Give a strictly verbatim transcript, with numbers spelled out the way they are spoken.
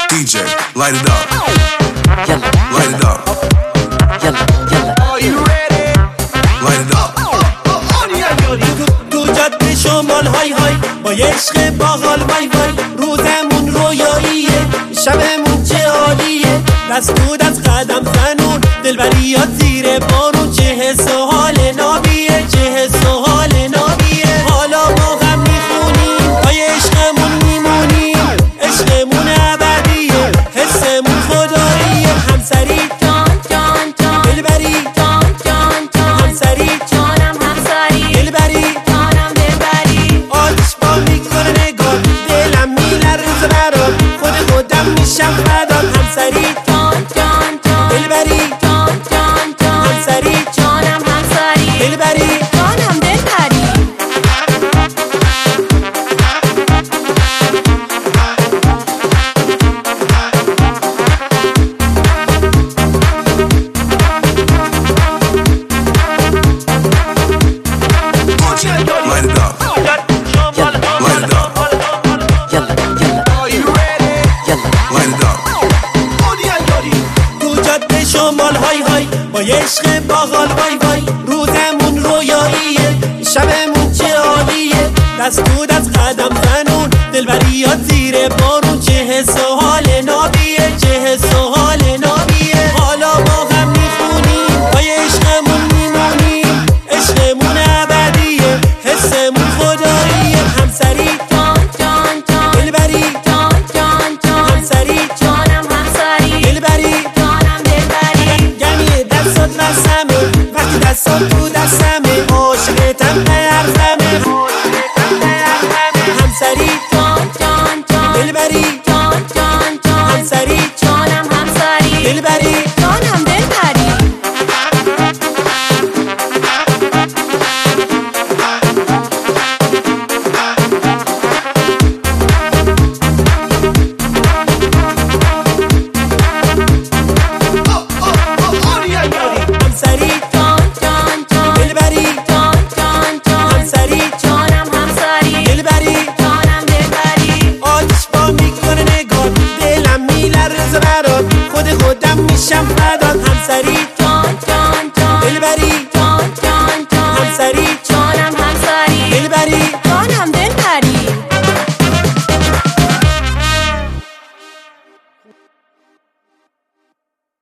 D J, light it up. Yalla, Light it up. yalla, yalla. Are you ready? Light it up. تو جاده شمال های های با یه عشق باحال وای وای، روزمون رویاییه، شبمون چه عالیه، دست تو دست قدم زنون، دلبریات زیر بارون، چه حس و حال نابیه، چه حس و حال نابیه. حالا ما هم میخونیم پای عشقمون میمونیم، عشقمون ابدیه، حسمون خداییه. همسری جان جان جان دلبری جان جان جان همسری جانم همسری دلبری جانم دلبری آتش با میکنه نگاه، دلم میلرزه برات، خود خودم میشم فدات. همسری جان جان جان دلبری جان جان جان همسری جانم همسری دلبری جانم دلبری. Light it up. Light it up. Yalla, yalla, yalla. Light it up. تو جاده شمال های های با یه عشق باحال وای وای، روزمون رویاییه، شبمون چه عالیه، دست تو دست قدم زنون، دلبریات زیر بارون، چه حس و حال نابیه، چه حس و حال نابیه. حالا ما هم میخونیم پای عشقمون میمونیم، عشقمون ابدیه، حسمون خداییه. همسری جان جان جان دلبری جان جان جان همسری جانم همسری دلبری جانم دلبری. گمی دستات وسمه، وقتی دستات تو دستمه، عاشقتم قیرزمه. همسری جان جان جان دلبری جان جان جان همسری جانم همسری دلبری